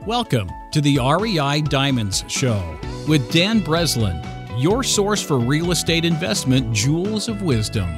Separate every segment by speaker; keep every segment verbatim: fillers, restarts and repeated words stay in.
Speaker 1: Welcome to the R E I Diamonds Show with Dan Breslin, your source for real estate investment jewels of wisdom.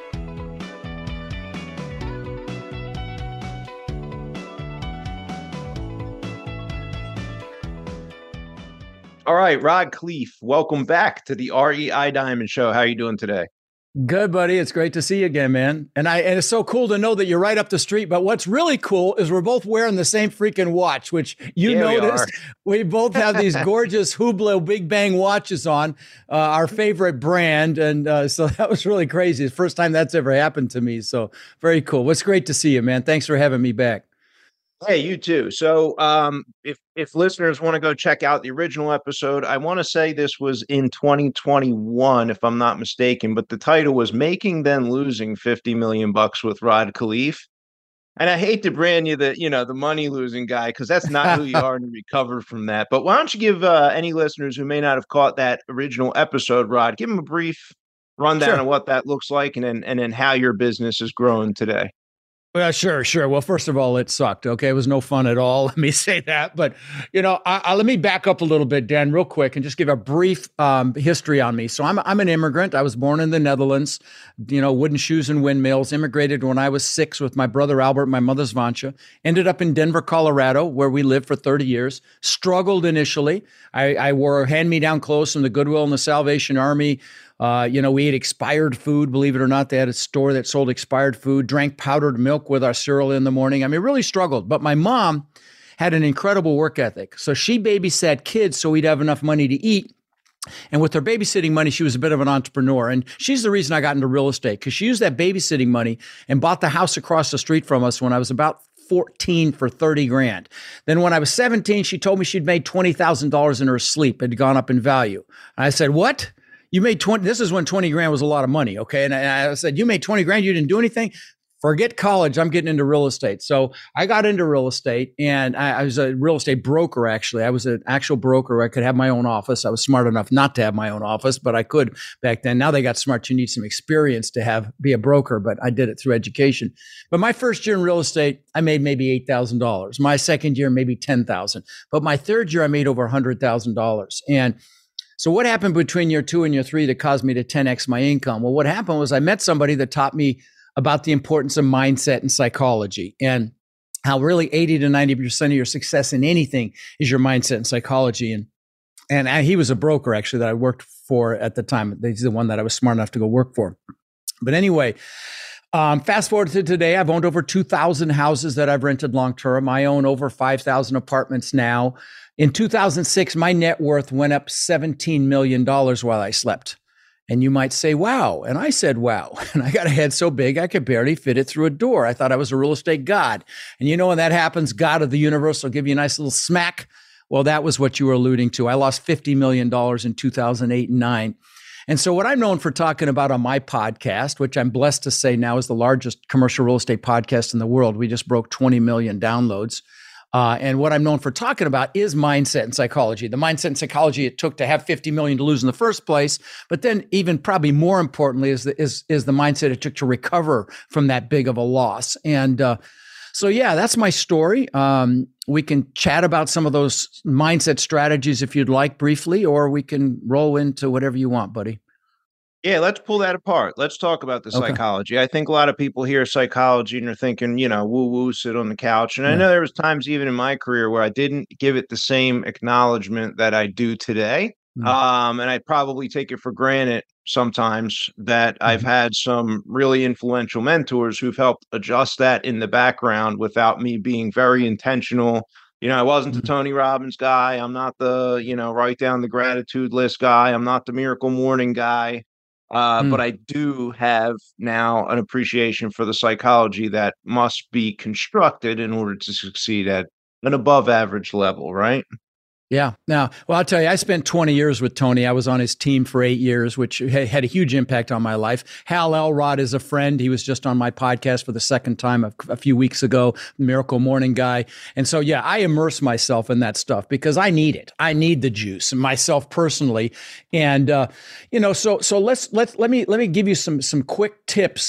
Speaker 2: All right, Rod Khleif, welcome back to the R E I Diamond Show. How are you doing today?
Speaker 3: Good, buddy. It's great to see you again, man. And I and it's so cool to know that you're right up the street. But what's really cool is we're both wearing the same freaking watch, which you
Speaker 2: yeah,
Speaker 3: noticed. We, we both have these gorgeous Hublot Big Bang watches on, uh, our favorite brand. And uh, so that was really crazy. It's the first time that's ever happened to me. So very cool. Well, it's great to see you, man. Thanks for having me back.
Speaker 2: Hey, you too. So um, if, if listeners want to go check out the original episode, I want to say this was in twenty twenty-one, if I'm not mistaken, but the title was Making Then Losing fifty million bucks with Rod Khleif. And I hate to brand you the, you know, the money losing guy, because that's not who you are to recover from that. But why don't you give uh, any listeners who may not have caught that original episode, Rod, give them a brief rundown
Speaker 3: Sure.
Speaker 2: of what that looks like and then, and then how your business is growing today.
Speaker 3: Well, sure, sure. Well, first of all, it sucked. Okay, it was no fun at all. Let me say that. But you know, I, I, let me back up a little bit, Dan, real quick, and just give a brief um, history on me. So I'm I'm an immigrant. I was born in the Netherlands. You know, wooden shoes and windmills. Immigrated when I was six with my brother Albert, and my mother's Vansha. Ended up in Denver, Colorado, where we lived for thirty years. Struggled initially. I, I wore hand-me-down clothes from the Goodwill and the Salvation Army. Uh, you know, we ate expired food. Believe it or not, they had a store that sold expired food, drank powdered milk with our cereal in the morning. I mean, really struggled. But my mom had an incredible work ethic. So she babysat kids so we'd have enough money to eat. And with her babysitting money, she was a bit of an entrepreneur. And she's the reason I got into real estate, because she used that babysitting money and bought the house across the street from us when I was about fourteen for thirty grand. Then when I was seventeen, she told me she'd made twenty thousand dollars in her sleep. It had gone up in value. And I said, what? You made twenty, this is when twenty grand was a lot of money. Okay. And I, I said, you made twenty grand, you didn't do anything? Forget college. I'm getting into real estate. So I got into real estate, and I, I was a real estate broker. Actually, I was an actual broker. I could have my own office. I was smart enough not to have my own office, but I could back then. Now they got smart. You need some experience to have, be a broker, but I did it through education. But my first year in real estate, I made maybe eight thousand dollars. My second year, maybe ten thousand dollars. But my third year, I made over one hundred thousand dollars. And so what happened between year two and year three that caused me to ten X my income? Well, what happened was I met somebody that taught me about the importance of mindset and psychology, and how really eighty to ninety percent of your success in anything is your mindset and psychology. And, and I, he was a broker actually that I worked for at the time. He's the one that I was smart enough to go work for. But anyway, Um, fast forward to today, I've owned over two thousand houses that I've rented long-term. I own over five thousand apartments now. In two thousand six, my net worth went up seventeen million dollars while I slept. And you might say, wow. And I said, wow. And I got a head so big, I could barely fit it through a door. I thought I was a real estate god. And you know, when that happens, God of the universe will give you a nice little smack. Well, that was what you were alluding to. I lost fifty million dollars in two thousand eight and nine. And so what I'm known for talking about on my podcast, which I'm blessed to say now is the largest commercial real estate podcast in the world. We just broke twenty million downloads. Uh, and what I'm known for talking about is mindset and psychology. The mindset and psychology it took to have fifty million to lose in the first place. But then even probably more importantly is the, is, is the mindset it took to recover from that big of a loss. And uh, so, yeah, that's my story. Um, we can chat about some of those mindset strategies if you'd like briefly, or we can roll into whatever you want, buddy.
Speaker 2: Yeah, let's pull that apart. Let's talk about the
Speaker 3: Okay.
Speaker 2: psychology. I think a lot of people hear psychology and are thinking, you know, woo woo, sit on the couch. And I
Speaker 3: Yeah.
Speaker 2: know there was times even in my career where I didn't give it the same acknowledgement that I do today.
Speaker 3: Mm.
Speaker 2: Um, and I probably take it for granted sometimes that I've
Speaker 3: Mhm.
Speaker 2: had some really influential mentors who've helped adjust that in the background without me being very intentional. You know, I wasn't the
Speaker 3: Mhm.
Speaker 2: Tony Robbins guy. I'm not the, you know, write down the gratitude list guy. I'm not the miracle morning guy. Uh, but
Speaker 3: Mm.
Speaker 2: I do have now an appreciation for the psychology that must be constructed in order to succeed at an above average level, right?
Speaker 3: Yeah. Now, well, I'll tell you, I spent twenty years with Tony. I was on his team for eight years, which ha- had a huge impact on my life. Hal Elrod is a friend. He was just on my podcast for the second time a, a few weeks ago, Miracle Morning Guy. And so, yeah, I immerse myself in that stuff because I need it. I need the juice myself personally. And, uh, you know, so, so let's, let's, let me, let me give you some, some quick tips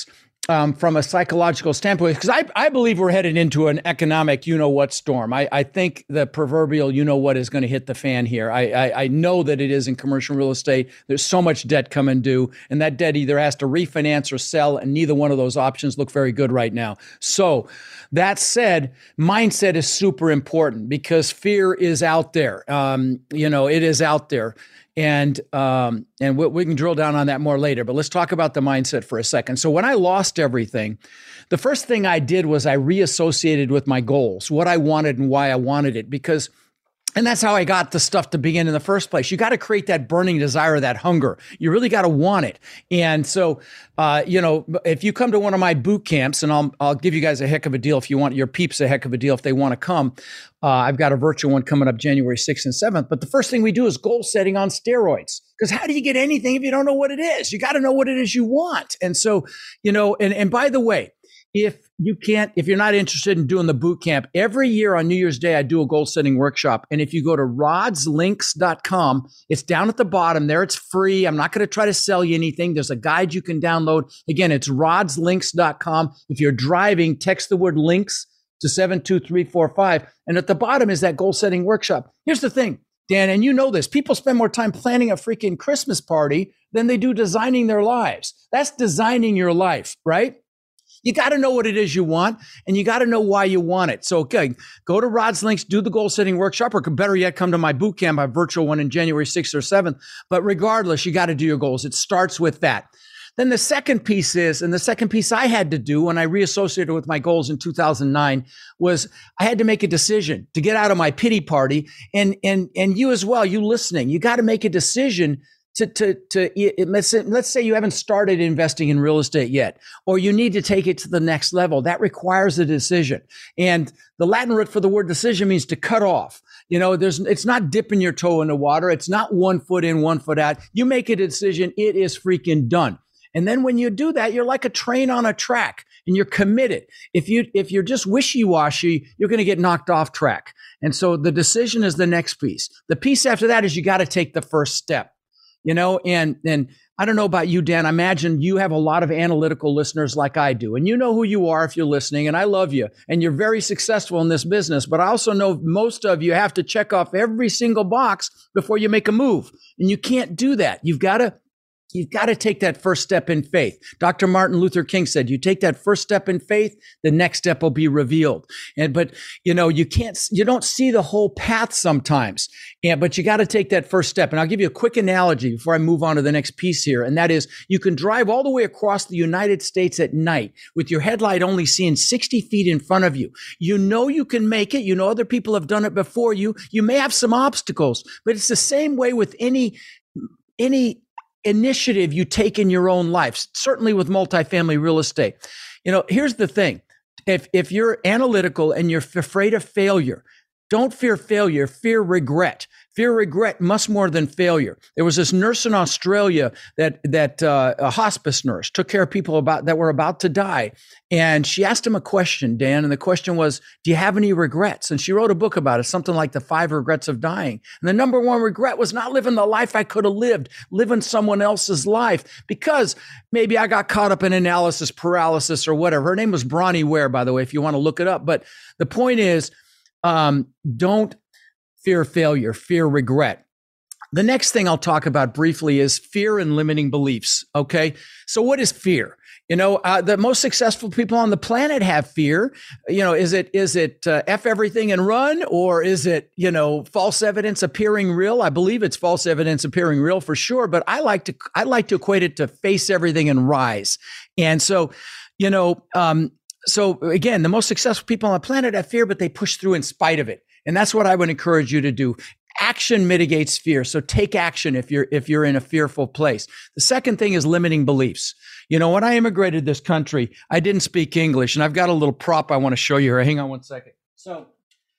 Speaker 3: um, from a psychological standpoint, because I, I believe we're headed into an economic you-know-what storm. I, I think the proverbial you-know-what is going to hit the fan here. I, I, I know that it is in commercial real estate. There's so much debt coming due, and that debt either has to refinance or sell, and neither one of those options look very good right now. So that said, mindset is super important because fear is out there. Um, you know, it is out there. And um, and we, we can drill down on that more later, but let's talk about the mindset for a second. So when I lost everything, the first thing I did was I reassociated with my goals, what I wanted and why I wanted it, because and that's how I got the stuff to begin in the first place. You got to create that burning desire, that hunger. You really got to want it. And so, uh, you know, if you come to one of my boot camps, and I'll I'll give you guys a heck of a deal if you want your peeps a heck of a deal if they want to come. Uh, I've got a virtual one coming up January sixth and seventh. But the first thing we do is goal setting on steroids. Because how do you get anything if you don't know what it is? You got to know what it is you want. And so, you know, and and by the way, if you can't, if you're not interested in doing the boot camp, every year on New Year's Day, I do a goal setting workshop. And if you go to rods links dot com, it's down at the bottom there. It's free. I'm not going to try to sell you anything. There's a guide you can download. Again, it's rods links dot com. If you're driving, text the word links to seven two three four five. And at the bottom is that goal setting workshop. Here's the thing, Dan, and you know this, people spend more time planning a freaking Christmas party than they do designing their lives. That's designing your life, right? You got to know what it is you want, and you got to know why you want it. So, okay, go to Rod's Links, do the goal setting workshop, or better yet, come to my boot camp, my virtual one in January sixth or seventh. But regardless, you got to do your goals. It starts with that. Then the second piece is, and the second piece I had to do when I reassociated with my goals in two thousand nine was I had to make a decision to get out of my pity party. And, and, and you as well, you listening, you got to make a decision To, to, to, it, let's, say, let's say you haven't started investing in real estate yet, or you need to take it to the next level. That requires a decision. And the Latin root for the word decision means to cut off. You know, there's, it's not dipping your toe in the water. It's not one foot in, one foot out. You make a decision. It is freaking done. And then when you do that, you're like a train on a track and you're committed. If you, if you're just wishy-washy, you're going to get knocked off track. And so the decision is the next piece. The piece after that is you got to take the first step. You know, and and I don't know about you, Dan. I imagine you have a lot of analytical listeners like I do. And you know who you are if you're listening. And I love you. And you're very successful in this business. But I also know most of you have to check off every single box before you make a move. And you can't do that. You've got to You've got to take that first step in faith. Doctor Martin Luther King said, you take that first step in faith, the next step will be revealed. And, but, you know, you can't, you don't see the whole path sometimes. And, but you got to take that first step. And I'll give you a quick analogy before I move on to the next piece here. And that is you can drive all the way across the United States at night with your headlight only seeing sixty feet in front of you. You know, you can make it. You know, other people have done it before you. You may have some obstacles, but it's the same way with any, any, initiative you take in your own life, certainly with multifamily real estate. You know, here's the thing. If if you're analytical and you're afraid of failure, don't fear failure, fear regret. Fear regret much more than failure. There was this nurse in Australia that that uh, a hospice nurse took care of people about that were about to die, and she asked him a question, Dan, and the question was, "Do you have any regrets?" And she wrote a book about it, something like The Five Regrets of Dying. And the number one regret was not living the life I could have lived, living someone else's life, because maybe I got caught up in analysis paralysis or whatever. Her name was Bronnie Ware, by the way, if you want to look it up. But the point is, um, don't fear failure, fear regret. The next thing I'll talk about briefly is fear and limiting beliefs. Okay. So what is fear? You know, uh, the most successful people on the planet have fear. You know, is it, is it uh, F everything and run, or is it, you know, false evidence appearing real? I believe it's false evidence appearing real for sure, but I like to, I like to equate it to face everything and rise. And so, you know, um, so again, the most successful people on the planet have fear, but they push through in spite of it. And that's what I would encourage you to do. Action mitigates fear. So take action if you're, if you're in a fearful place. The second thing is limiting beliefs. You know, when I immigrated this country, I didn't speak English, and I've got a little prop I want to show you here. Hang on one second. So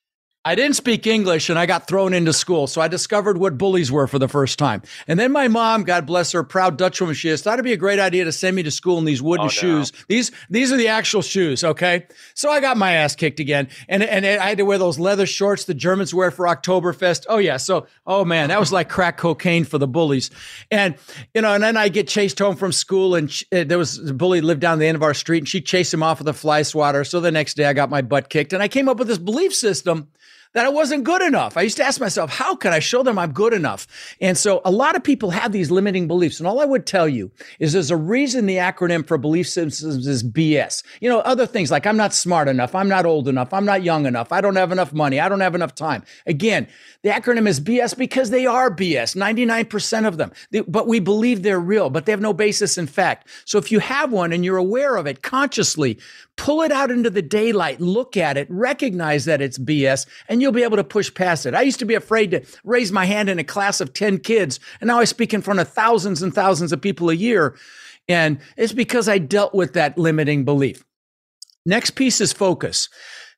Speaker 3: I didn't speak English and I got thrown into school. So I discovered what bullies were for the first time. And then my mom, God bless her, proud Dutch woman she is, thought it'd be a great idea to send me to school in these wooden oh, shoes. No. These these are the actual shoes, okay? So I got my ass kicked again. And, and I had to wear those leather shorts the Germans wear for Oktoberfest. Oh, yeah. So, oh, man, that was like crack cocaine for the bullies. And, you know, and then I get chased home from school and she, uh, there was a bully lived down the end of our street and she chased him off with a fly swatter. So the next day I got my butt kicked and I came up with this belief system that I wasn't good enough. I used to ask myself, how can I show them I'm good enough? And so a lot of people have these limiting beliefs. And all I would tell you is there's a reason the acronym for belief systems is B S. You know, other things like I'm not smart enough, I'm not old enough, I'm not young enough, I don't have enough money, I don't have enough time. Again, the acronym is B S because they are B S, ninety-nine percent of them. They, but we believe they're real, but they have no basis in fact. So if you have one and you're aware of it consciously, pull it out into the daylight, look at it, recognize that it's B S, and you'll be able to push past it. I used to be afraid to raise my hand in a class of ten kids, and now I speak in front of thousands and thousands of people a year. And it's because I dealt with that limiting belief. Next piece is focus.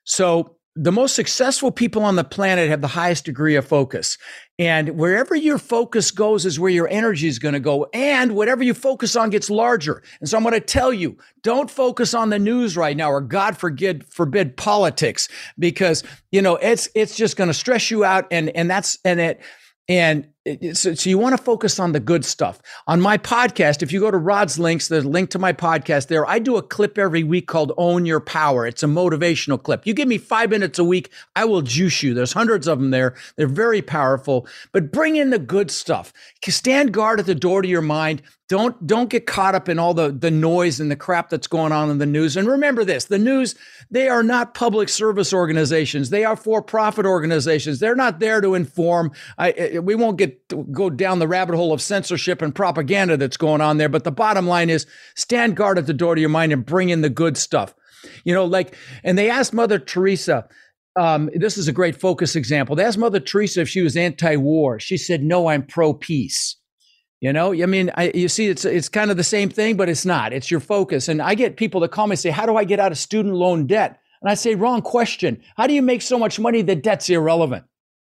Speaker 3: So the most successful people on the planet have the highest degree of focus. And wherever your focus goes is where your energy is going to go. And whatever you focus on gets larger. And so I'm going to tell you, don't focus on the news right now, or God forbid, forbid politics, because, you know, it's, it's just going to stress you out. And, and that's, and it, and it, so, so you want to focus on the good stuff. On my podcast, if you go to Rod's links, there's a link to my podcast there. I do a clip every week called Own Your Power. It's a motivational clip. You give me five minutes a week, I will juice you. There's hundreds of them there. They're very powerful, but bring in the good stuff. Stand guard at the door to your mind. Don't, don't get caught up in all the, the noise and the crap that's going on in the news. And remember this, the news, they are not public service organizations. They are for-profit organizations. They're not there to inform. I, we won't get go down the rabbit hole of censorship and propaganda that's going on there. But the bottom line is stand guard at the door to your mind and bring in the good stuff. You know, like, and they asked Mother Teresa, um, this is a great focus example. They asked Mother Teresa if she was anti-war. She said, no, I'm pro-peace. You know, I mean, I, you see, it's it's kind of the same thing, but it's not. It's your focus. And I get people that call me and say, how do I get out of student loan debt? And I say, wrong question. How do you make so much money that debt's irrelevant?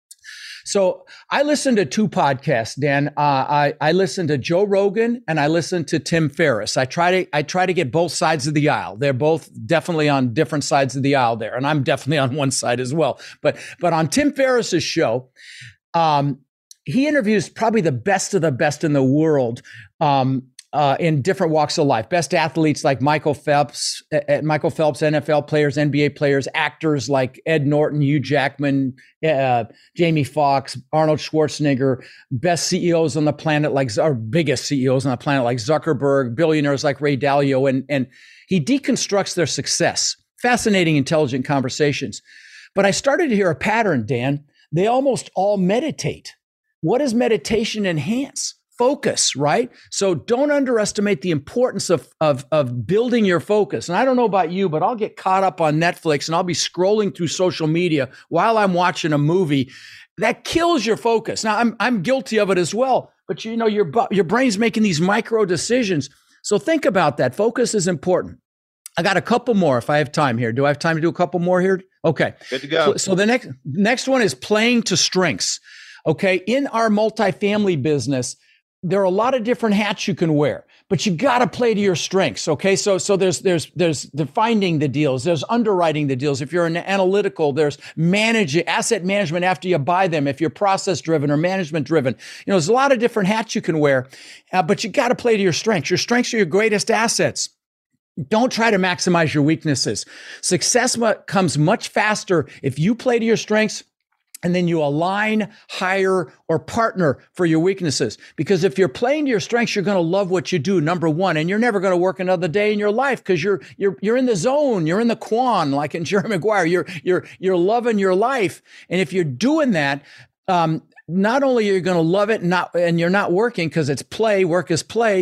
Speaker 3: So I listen to two podcasts, Dan. Uh, I, I listen to Joe Rogan and I listen to Tim Ferriss. I try to I try to get both sides of the aisle. They're both definitely on different sides of the aisle there. And I'm definitely on one side as well. But but on Tim Ferriss's show, um, he interviews probably the best of the best in the world um, uh, in different walks of life. Best athletes like Michael Phelps, uh, Michael Phelps, N F L players, N B A players, actors like Ed Norton, Hugh Jackman, uh, Jamie Foxx, Arnold Schwarzenegger, best C E Os on the planet, like our biggest C E Os on the planet, like Zuckerberg, billionaires like Ray Dalio, and and he deconstructs their success. Fascinating, intelligent conversations. But I started to hear a pattern, Dan. They almost all meditate. What does meditation enhance? Focus, right? So don't underestimate the importance of, of, of building your focus. And I don't know about you, but I'll get caught up on Netflix and I'll be scrolling through social media while I'm watching a movie. That kills your focus. Now, I'm, I'm guilty of it as well, but you know, your, your brain's making these micro decisions. So think about that. Focus is important. I got a couple more if I have time here. Do I have time to do a couple more here? Okay.
Speaker 2: Good to go.
Speaker 3: So, so the next, next one is playing to strengths. Okay, in our multifamily business, there are a lot of different hats you can wear, but you got to play to your strengths. Okay, so so there's there's there's the finding the deals, there's underwriting the deals. If you're an analytical, there's managing asset management after you buy them. If you're process driven or management driven, you know there's a lot of different hats you can wear, uh, but you got to play to your strengths. Your strengths are your greatest assets. Don't try to maximize your weaknesses. Success comes much faster if you play to your strengths. And then you align, hire, or partner for your weaknesses. Because if you're playing to your strengths, you're going to love what you do, number one. And you're never going to work another day in your life because you're you're you're in the zone, you're in the quan, like in Jerry Maguire. You're you're you're loving your life. And if you're doing that, um, not only are you going to love it, not and you're not working because it's play, work is play,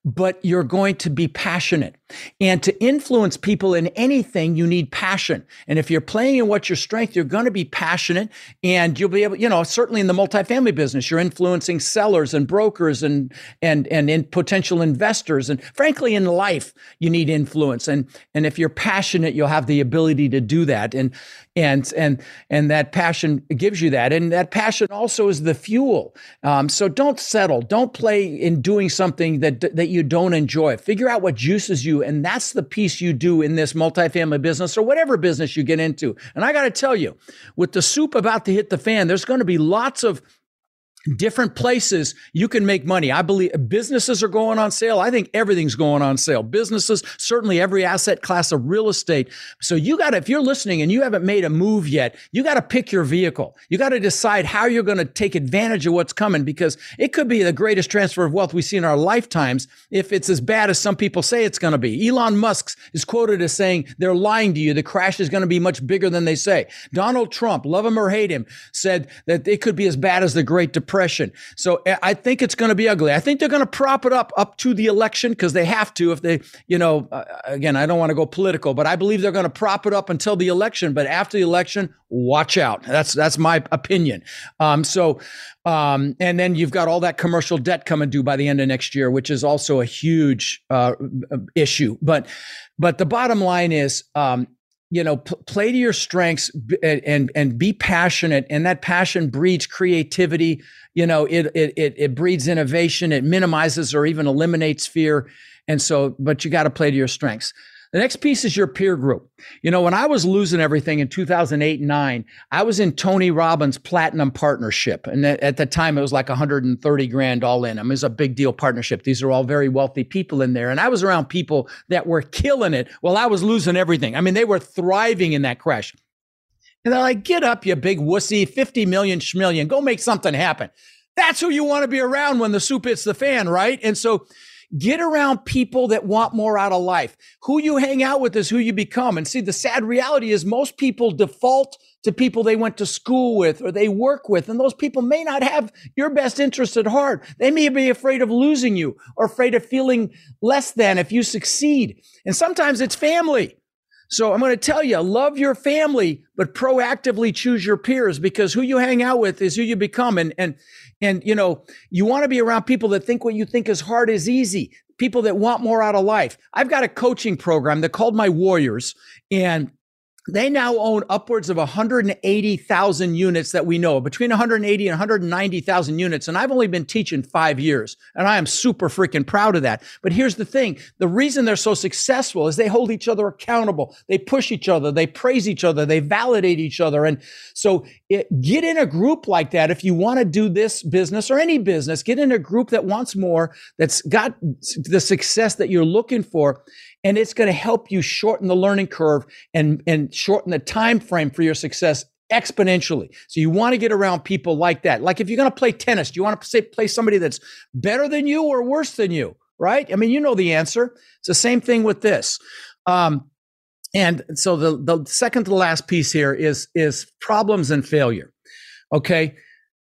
Speaker 3: but you're going to be passionate. And to influence people in anything, you need passion. And if you're playing in what's your strength, you're going to be passionate, and you'll be able, you know, certainly in the multifamily business, you're influencing sellers and brokers and and and in potential investors. And frankly, in life, you need influence. And and if you're passionate, you'll have the ability to do that. And and and and that passion gives you that. And that passion also is the fuel. Um, so don't settle. Don't play in doing something that that you don't enjoy. Figure out what juices you. And that's the piece you do in this multifamily business or whatever business you get into. And I got to tell you, with the soup about to hit the fan, there's going to be lots of different places you can make money. I believe businesses are going on sale. I think everything's going on sale. Businesses, certainly every asset class of real estate. So you got to, if you're listening and you haven't made a move yet, you got to pick your vehicle. You got to decide how you're going to take advantage of what's coming, because it could be the greatest transfer of wealth we see in our lifetimes if it's as bad as some people say it's going to be. Elon Musk is quoted as saying, they're lying to you. The crash is going to be much bigger than they say. Donald Trump, love him or hate him, said that it could be as bad as the Great Depression. So I think it's going to be ugly. I think they're going to prop it up up to the election, because they have to. If they, you know, uh, again, I don't want to go political, but I believe they're going to prop it up until the election. But after the election, watch out. That's that's my opinion. Um, so, um, and then you've got all that commercial debt coming due by the end of next year, which is also a huge uh, issue. But but the bottom line is, um, you know, p- play to your strengths and, and and be passionate, and that passion breeds creativity. You know, it it it, it breeds innovation. It minimizes or even eliminates fear. And so, but you got to play to your strengths. The next piece is your peer group. You know, when I was losing everything in two thousand eight and nine, I was in Tony Robbins' Platinum Partnership. And at the time, it was like one hundred thirty grand all in. I mean, it was a big deal partnership. These are all very wealthy people in there. And I was around people that were killing it while I was losing everything. I mean, they were thriving in that crash. And they're like, get up, you big wussy, fifty million schmillion, go make something happen. That's who you want to be around when the soup hits the fan, right? And so get around people that want more out of life. Who you hang out with is who you become. And see, the sad reality is most people default to people they went to school with or they work with. And those people may not have your best interest at heart. They may be afraid of losing you or afraid of feeling less than if you succeed. And sometimes it's family. So I'm going to tell you, love your family, but proactively choose your peers, because who you hang out with is who you become. And, and, and, you know, you want to be around people that think what you think is hard is easy, people that want more out of life. I've got a coaching program that called My Warriors, and they now own upwards of one hundred eighty thousand units that we know, between one hundred eighty and one hundred ninety thousand units. And I've only been teaching five years, and I am super freaking proud of that. But here's the thing. The reason they're so successful is they hold each other accountable. They push each other. They praise each other. They validate each other. And so it, get in a group like that. If you want to do this business or any business, get in a group that wants more, that's got the success that you're looking for. And it's going to help you shorten the learning curve and, and shorten the time frame for your success exponentially. So you want to get around people like that. Like if you're going to play tennis, do you want to say, play somebody that's better than you or worse than you, right? I mean, you know the answer. It's the same thing with this. Um, and so the, the second to the last piece here is, is problems and failure. Okay.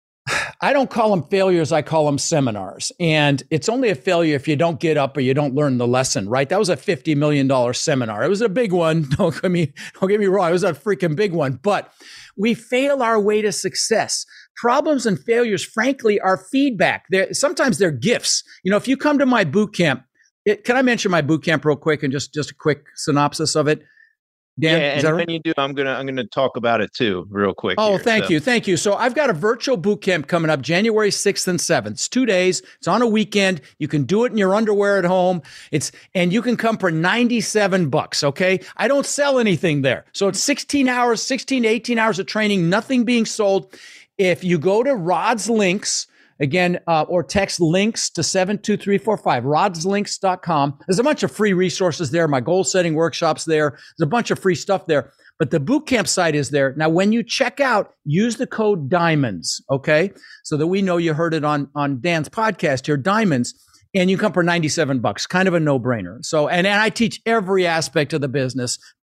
Speaker 3: I don't call them failures. I call them seminars. And it's only a failure if you don't get up or you don't learn the lesson, right? That was a fifty million dollars seminar. It was a big one. Don't get me, don't get me wrong. It was a freaking big one, but we fail our way to success. Problems and failures, frankly, are feedback. They're, sometimes they're gifts. You know, if you come to my boot camp, it, can I mention my boot camp real quick and just, just a quick synopsis of it? Dan,
Speaker 2: yeah, and
Speaker 3: right?
Speaker 2: when you do, I'm gonna I'm gonna talk about it too, real quick.
Speaker 3: Oh,
Speaker 2: here,
Speaker 3: thank
Speaker 2: so.
Speaker 3: you, thank you. So I've got a virtual boot camp coming up January sixth and seventh. It's two days. It's on a weekend. You can do it in your underwear at home. It's and you can come for ninety-seven bucks. Okay, I don't sell anything there, so it's sixteen hours, sixteen to eighteen hours of training, nothing being sold. If you go to Rod's Links. Again, uh, or text links to seven two three four five, rods links dot com. There's a bunch of free resources there. My goal setting workshops there. There's a bunch of free stuff there. But the bootcamp site is there. Now, when you check out, use the code DIAMONDS, okay? So that we know you heard it on, on Dan's podcast here, DIAMONDS. And you come for ninety-seven bucks, kind of a no-brainer. So, and, and I teach every aspect of the business,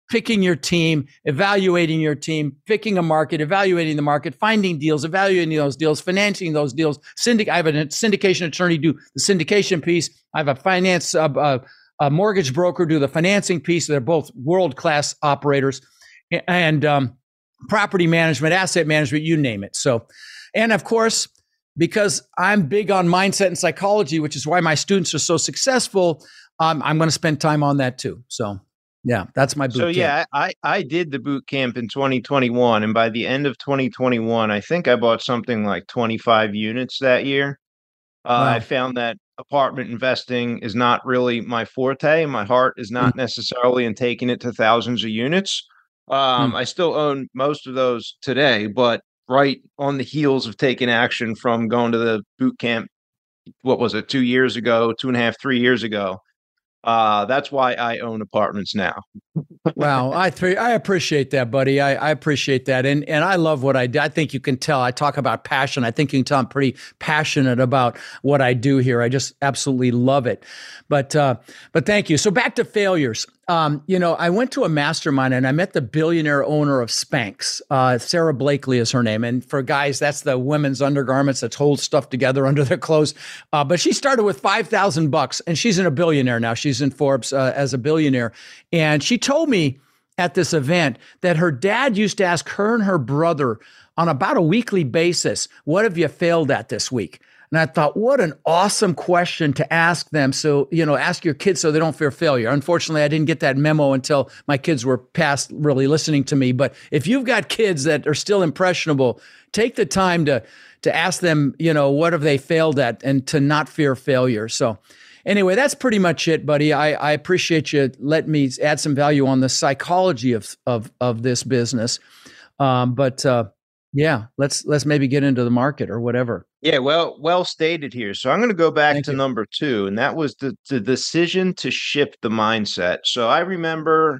Speaker 3: picking your team, evaluating your team, picking a market, evaluating the market, finding deals, evaluating those deals, financing those deals. Syndic- I have a syndication attorney do the syndication piece. I have a finance, uh, uh, a mortgage broker do the financing piece. They're both world-class operators. And um, property management, asset management, you name it. So, and of course, because I'm big on mindset and psychology, which is why my students are so successful, um, I'm going to spend time on that too. So, yeah, that's my boot
Speaker 2: so
Speaker 3: camp.
Speaker 2: yeah, I, I did the boot camp in twenty twenty-one. And by the end of twenty twenty-one, I think I bought something like twenty-five units that year. Uh,
Speaker 3: Wow.
Speaker 2: I found that apartment investing is not really my forte. My heart is not
Speaker 3: Mm.
Speaker 2: necessarily in taking it to thousands of units. Um,
Speaker 3: Mm.
Speaker 2: I still own most of those today, but right on the heels of taking action from going to the boot camp, what was it, two years ago, two and a half, three years ago. Uh, that's why I own apartments now.
Speaker 3: Wow, I th- I appreciate that, buddy. I, I appreciate that, and and I love what I do. I think you can tell. I talk about passion. I think you can tell I'm pretty passionate about what I do here. I just absolutely love it. But uh, but thank you. So back to failures. Um, you know, I went to a mastermind and I met the billionaire owner of Spanx. Uh, Sarah Blakely is her name, and for guys, that's the women's undergarments that hold stuff together under their clothes. Uh, but she started with five thousand bucks, and she's in a billionaire now. She's in Forbes uh, as a billionaire, and she told me at this event that her dad used to ask her and her brother on about a weekly basis, what have you failed at this week? And I thought, what an awesome question to ask them. So, you know, ask your kids so they don't fear failure. Unfortunately, I didn't get that memo until my kids were past really listening to me. But if you've got kids that are still impressionable, take the time to to ask them, you know, what have they failed at, and to not fear failure. So anyway, that's pretty much it, buddy. I, I appreciate you letting me add some value on the psychology of of of this business. Um, but uh, yeah, let's let's maybe get into the market or whatever.
Speaker 2: Yeah, well, well stated here. So I'm going to go back
Speaker 3: Thank
Speaker 2: to
Speaker 3: you.
Speaker 2: number two, and that was the, the decision to shift the mindset. So I remember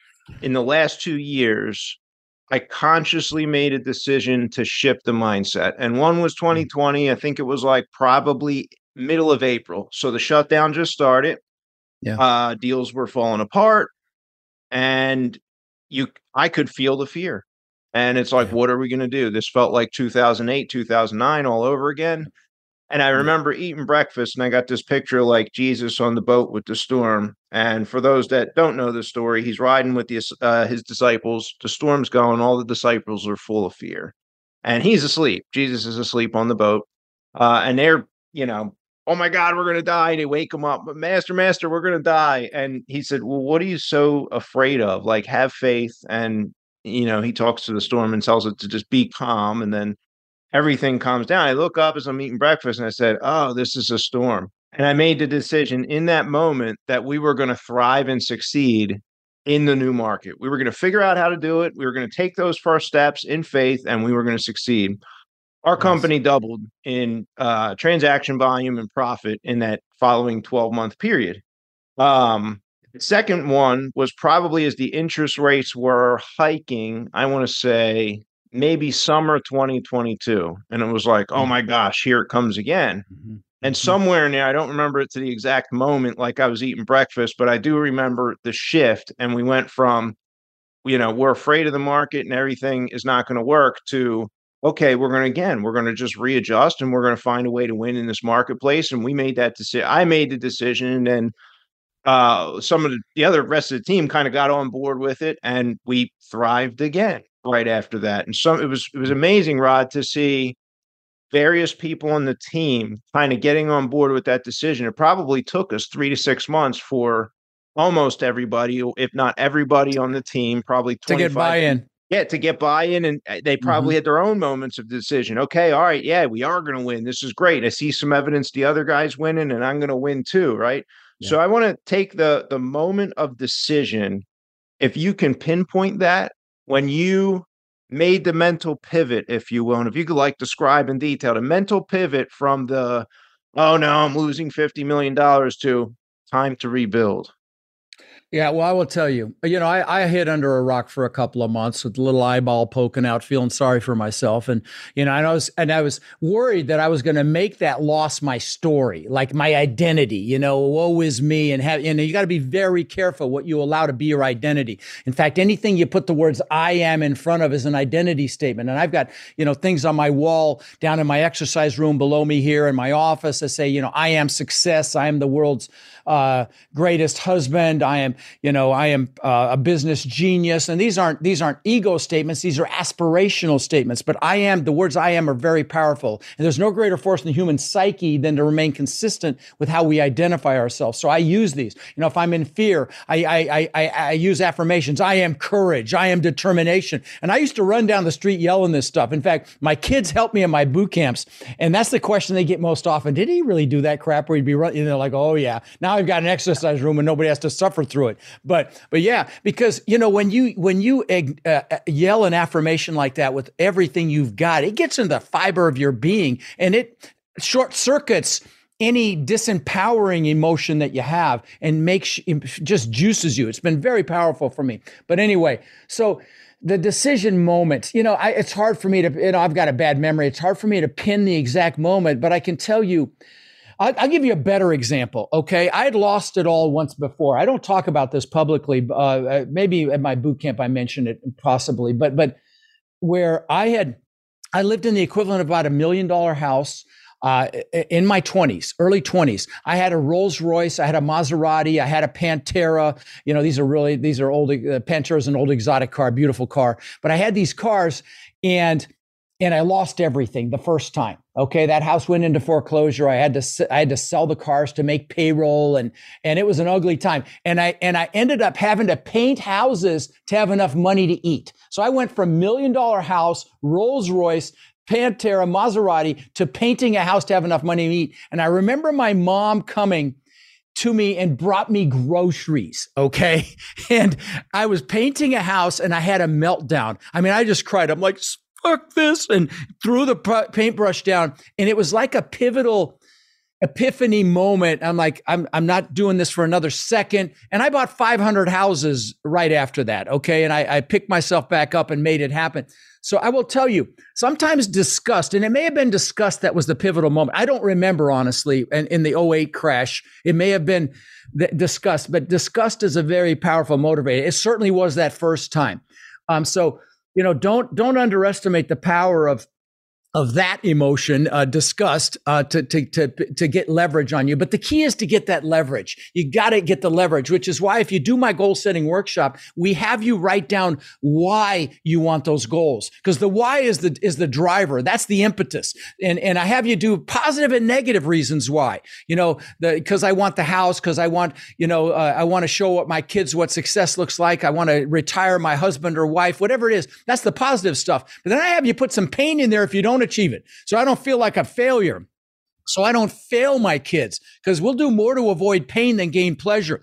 Speaker 2: in the last two years, I consciously made a decision to shift the mindset. And one was twenty twenty. I think it was like probably middle of April. So the shutdown just started.
Speaker 3: Yeah.
Speaker 2: Uh, deals were falling apart, and you, I could feel the fear. And it's like,
Speaker 3: Yeah.
Speaker 2: what are we going to do? This felt like two thousand eight, two thousand nine all over again. And I remember eating breakfast, and I got this picture like Jesus on the boat with the storm. And for those that don't know the story, he's riding with his, uh, his disciples. The storm's going. All the disciples are full of fear. And he's asleep. Jesus is asleep on the boat. Uh, and they're, you know, oh my God, we're going to die. They wake him up. But Master, Master, we're going to die. And he said, well, what are you so afraid of? Like, have faith. And, you know, he talks to the storm and tells it to just be calm. And then everything calms down. I look up as I'm eating breakfast and I said, oh, this is a storm. And I made the decision in that moment that we were going to thrive and succeed in the new market. We were going to figure out how to do it. We were going to take those first steps in faith, and we were going to succeed. Our
Speaker 3: Nice.
Speaker 2: company doubled in uh, transaction volume and profit in that following twelve month period. Um, the second one was probably as the interest rates were hiking, I want to say maybe summer twenty twenty-two. And it was like, oh my gosh, here it comes again.
Speaker 3: Mm-hmm.
Speaker 2: And
Speaker 3: Mm-hmm.
Speaker 2: somewhere in there, I don't remember it to the exact moment, like I was eating breakfast, but I do remember the shift. And we went from, you know, we're afraid of the market and everything is not going to work, to, okay, we're going to, again, we're going to just readjust and we're going to find a way to win in this marketplace. And we made that decision. I made the decision, and then uh, some of the, the other rest of the team kind of got on board with it, and we thrived again right after that. And some, it was, it was amazing, Rod, to see various people on the team kind of getting on board with that decision. It probably took us three to six months for almost everybody, if not everybody on the team, probably
Speaker 3: To get buy-in.
Speaker 2: Yeah, to get buy-in. And they probably
Speaker 3: Mhm.
Speaker 2: had their own moments of decision. Okay, all right, yeah, we are going to win. This is great. I see some evidence the other guy's winning, and I'm going to win too, right?
Speaker 3: Yeah.
Speaker 2: So I want to take the the moment of decision. If you can pinpoint that, when you made the mental pivot, if you will, and if you could like describe in detail the mental pivot from the, oh no, I'm losing fifty million dollars to time to rebuild.
Speaker 3: Yeah, well, I will tell you, you know, I, I hid under a rock for a couple of months with a little eyeball poking out, feeling sorry for myself. And, you know, and I was, and I was worried that I was going to make that loss my story, like my identity, you know, woe is me. And have, you know, you got to be very careful what you allow to be your identity. In fact, anything you put the words I am in front of is an identity statement. And I've got, you know, things on my wall down in my exercise room below me here in my office that say, you know, I am success. I am the world's uh, greatest husband. I am, you know, I am uh, a business genius. And these aren't, these aren't ego statements. These are aspirational statements, but I am, the words I am are very powerful. And there's no greater force in the human psyche than to remain consistent with how we identify ourselves. So I use these, you know, if I'm in fear, I, I, I, I use affirmations. I am courage. I am determination. And I used to run down the street yelling this stuff. In fact, my kids help me in my boot camps. And that's the question they get most often. Did he really do that crap where he'd be running? You know, like, oh yeah, now I've got an exercise room and nobody has to suffer through it. But, but yeah, because, you know, when you, when you uh, yell an affirmation like that with everything you've got, it gets into the fiber of your being and it short circuits any disempowering emotion that you have and makes, just juices you. It's been very powerful for me. But anyway, so the decision moment, you know, I, it's hard for me to, you know, I've got a bad memory. It's hard for me to pin the exact moment, but I can tell you, I'll, I'll give you a better example. Okay. I had lost it all once before. I don't talk about this publicly. Uh, maybe at my boot camp, I mentioned it possibly, but, but where I had, I lived in the equivalent of about a million dollar house. Uh, in my twenties, early twenties, I had a Rolls Royce, I had a Maserati, I had a Pantera. You know, these are really, these are old, uh, Pantera is an old exotic car, beautiful car. But I had these cars and, and I lost everything the first time. Okay. That house went into foreclosure. I had to, I had to sell the cars to make payroll and, and it was an ugly time. And I, and I ended up having to paint houses to have enough money to eat. So I went from million dollar house, Rolls Royce, Pantera, Maserati, to painting a house to have enough money to eat. And I remember my mom coming to me and brought me groceries, okay? And I was painting a house and I had a meltdown. I mean, I just cried. I'm like, fuck this, and threw the paintbrush down. And it was like a pivotal epiphany moment. I'm like, I'm I'm not doing this for another second. And I bought five hundred houses right after that, okay? And I, I picked myself back up and made it happen. So I will tell you, sometimes disgust, and it may have been disgust that was the pivotal moment. I don't remember, honestly, in, in the oh eight crash. It may have been the disgust, but disgust is a very powerful motivator. It certainly was that first time. Um, so, you know, don't don't underestimate the power of of that emotion, uh, disgust, uh, to, to, to, to get leverage on you. But the key is to get that leverage. You got to get the leverage, which is why if you do my goal setting workshop, we have you write down why you want those goals. Because the why is the, is the driver. That's the impetus. And, and I have you do positive and negative reasons why, you know, the, because I want the house, because I want, you know, uh, I want to show what my kids, what success looks like. I want to retire my husband or wife, whatever it is. That's the positive stuff. But then I have you put some pain in there if you don't achieve it. So I don't feel like a failure. So I don't fail my kids, because we'll do more to avoid pain than gain pleasure.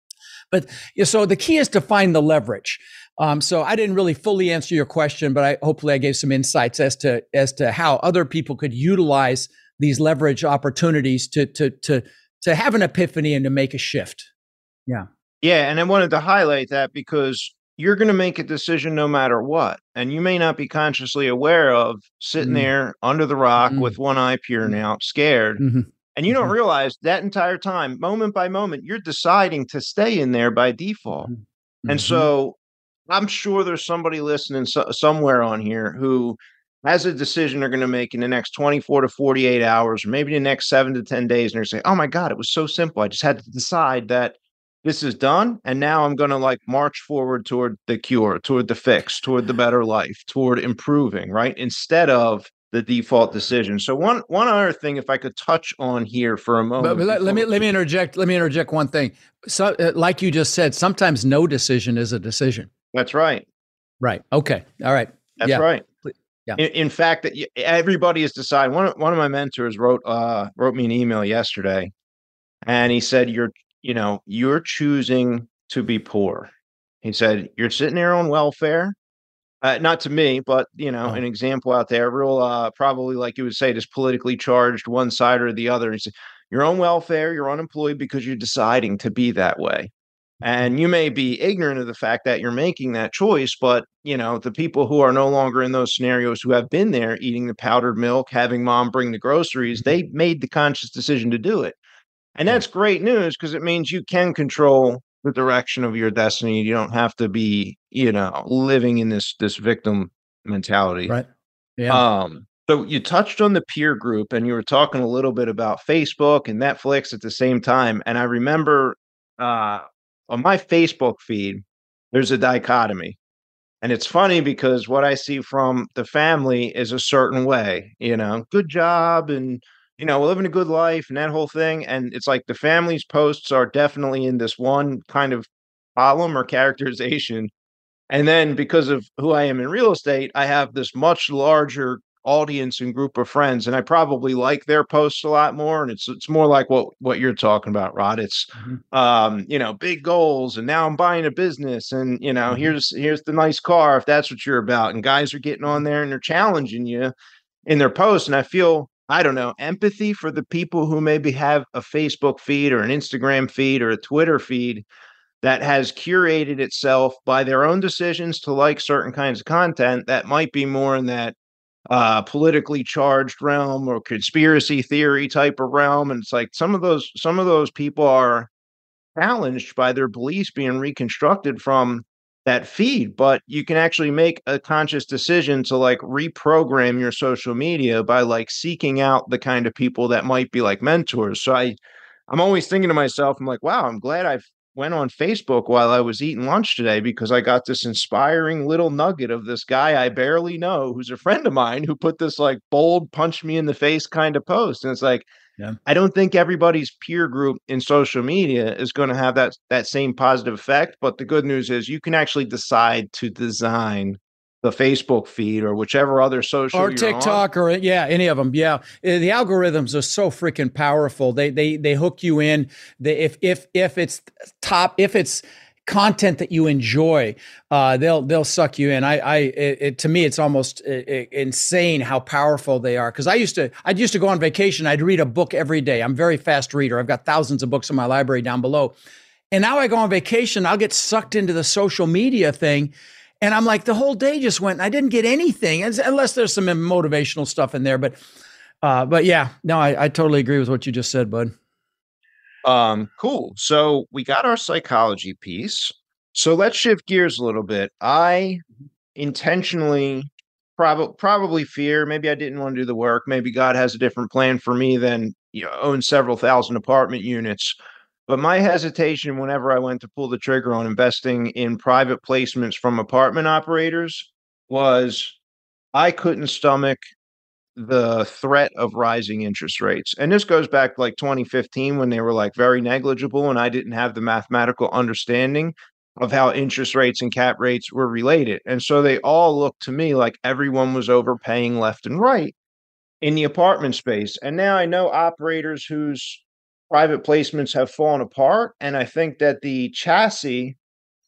Speaker 3: But yeah, so the key is to find the leverage. Um, so I didn't really fully answer your question, but I hopefully I gave some insights as to as to how other people could utilize these leverage opportunities to to to to have an epiphany and to make a shift. Yeah.
Speaker 2: Yeah, and I wanted to highlight that because you're going to make a decision no matter what. And you may not be consciously aware of sitting mm. there under the rock mm. with one eye peering mm. out, scared. Mm-hmm. And you mm-hmm. don't realize that entire time, moment by moment, you're deciding to stay in there by default. Mm-hmm. And so I'm sure there's somebody listening so- somewhere on here who has a decision they're going to make in the next twenty-four to forty-eight hours, or maybe the next seven to ten days. And they're saying, oh my God, it was so simple. I just had to decide that this is done. And now I'm going to like march forward toward the cure, toward the fix, toward the better life, toward improving, right? Instead of the default decision. So one one other thing, if I could touch on here for a moment.
Speaker 3: But let, let me let me interject. Let me interject one thing. So, uh, like you just said, sometimes no decision is a decision.
Speaker 2: That's right.
Speaker 3: Right. Okay. All right.
Speaker 2: That's
Speaker 3: yeah.
Speaker 2: right.
Speaker 3: Yeah.
Speaker 2: In, in fact, that everybody is deciding. One of, one of my mentors wrote uh, wrote me an email yesterday, and he said, "You're you know you're choosing to be poor." He said, "You're sitting there on welfare." Uh, not to me, but, you know, oh. an example out there, real, uh, probably like you would say, just politically charged one side or the other. He said, your own welfare, you're unemployed because you're deciding to be that way. And you may be ignorant of the fact that you're making that choice, but you know, the people who are no longer in those scenarios, who have been there eating the powdered milk, having mom bring the groceries,
Speaker 3: Mhm.
Speaker 2: they made the conscious decision to do it. And
Speaker 3: Yeah.
Speaker 2: that's great news because it means you can control the direction of your destiny. You don't have to be, you know, living in this this victim mentality.
Speaker 3: Right. Yeah.
Speaker 2: Um, so you touched on the peer group and you were talking a little bit about Facebook and Netflix at the same time. And I remember uh, on my Facebook feed, there's a dichotomy. And it's funny because what I see from the family is a certain way, you know, good job and, you know, living a good life and that whole thing. And it's like the family's posts are definitely in this one kind of column or characterization, and then because of who I am in real estate, I have this much larger audience and group of friends, and I probably like their posts a lot more. And it's it's more like what what you're talking about, Rod. It's
Speaker 3: Mhm.
Speaker 2: um, you know, big goals, and now I'm buying a business, and you know,
Speaker 3: Mhm.
Speaker 2: here's here's the nice car if that's what you're about. And guys are getting on
Speaker 3: Mhm.
Speaker 2: there and they're challenging you in their posts. And I feel, I don't know, empathy for the people who maybe have a Facebook feed or an Instagram feed or a Twitter feed that has curated itself by their own decisions to like certain kinds of content that might be more in that uh, politically charged realm or conspiracy theory type of realm. And it's like some of those some of those people are challenged by their beliefs being reconstructed from that feed. But you can actually make a conscious decision to like reprogram your social media by like seeking out the kind of people that might be like mentors. So I I'm always thinking to myself, I'm like, wow, I'm glad I went on Facebook while I was eating lunch today because I got this inspiring little nugget of this guy I barely know who's a friend of mine who put this like bold punch me in the face kind of post. And it's like,
Speaker 3: Yeah.
Speaker 2: I don't think everybody's peer group in social media is going to have that that same positive effect. But the good news is you can actually decide to design the Facebook feed or whichever other social
Speaker 3: Or
Speaker 2: you're on.
Speaker 3: TikTok, or yeah, any of them. Yeah, Uh, the algorithms are so freaking powerful. They they they hook you in. They if if if it's top, if it's content that you enjoy, uh, they'll they'll suck you in. I I it, it, to me, it's almost uh, uh, insane how powerful they are. Because I used to I used to go on vacation. I'd read a book every day. I'm a very fast reader. I've got thousands of books in my library down below. And now I go on vacation. I'll get sucked into the social media thing. And I'm like, the whole day just went, I didn't get anything, unless there's some motivational stuff in there. But, uh, but yeah, no, I, I totally agree with what you just said, bud.
Speaker 2: Um, cool. So we got our psychology piece. So let's shift gears a little bit. I intentionally probably probably fear maybe I didn't want to do the work. Maybe God has a different plan for me than you know, own several thousand apartment units. But my hesitation whenever I went to pull the trigger on investing in private placements from apartment operators was I couldn't stomach the threat of rising interest rates. And this goes back to like twenty fifteen when they were like very negligible and I didn't have the mathematical understanding of how interest rates and cap rates were related. And so they all looked to me like everyone was overpaying left and right in the apartment space. And now I know operators whose private placements have fallen apart. And I think that the chassis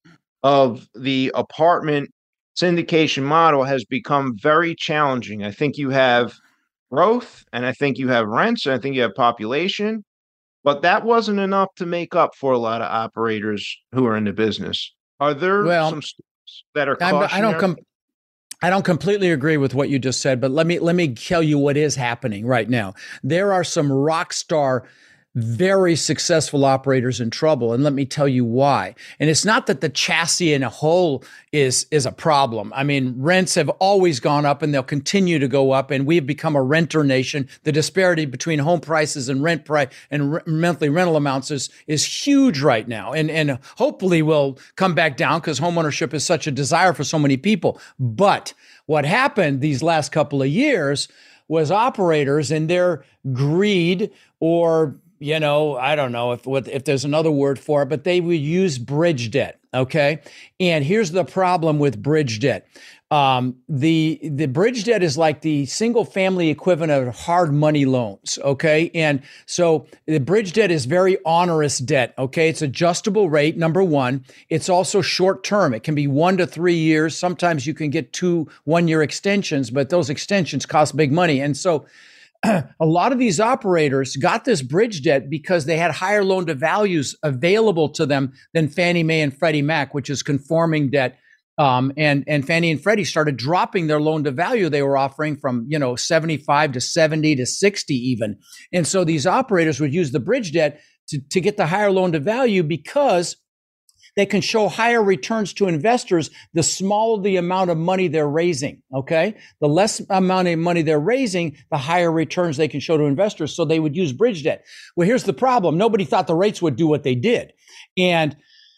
Speaker 2: of the apartment syndication model has become very challenging. I think you have growth, and I think you have rents, and I think you have population, but that wasn't enough to make up for a lot of operators who are in the business. Are there
Speaker 3: Well,
Speaker 2: some steps that are
Speaker 3: I'm, I don't
Speaker 2: cautionary?
Speaker 3: come. I don't completely agree with what you just said, but let me let me tell you what is happening right now. There are some rock star, very successful operators in trouble, and let me tell you why. And it's not that the chassis in a whole is is a problem. I mean, rents have always gone up, and they'll continue to go up. And we've become a renter nation. The disparity between home prices and rent price and re- monthly rental amounts is is huge right now, and and hopefully will come back down because homeownership is such a desire for so many people. But what happened these last couple of years was operators in their greed, or you know, I don't know if what if there's another word for it, but they would use bridge debt. Okay, and here's the problem with bridge debt. Um, the the bridge debt is like the single family equivalent of hard money loans. Okay, and so the bridge debt is very onerous debt. Okay, it's adjustable rate. Number one, it's also short term. It can be one to three years. Sometimes you can get two one year extensions, but those extensions cost big money, and so. a lot of these operators got this bridge debt because they had higher loan to values available to them than Fannie Mae and Freddie Mac, which is conforming debt. Um, and and Fannie and Freddie started dropping their loan to value they were offering from, you know, seventy-five to seventy to sixty even. And so these operators would use the bridge debt to, to get the higher loan to value because they can show higher returns to investors the smaller the amount of money they're raising, okay? The less amount of money they're raising, the higher returns they can show to investors. So they would use bridge debt. Well, here's the problem. Nobody thought the rates would do what they did. And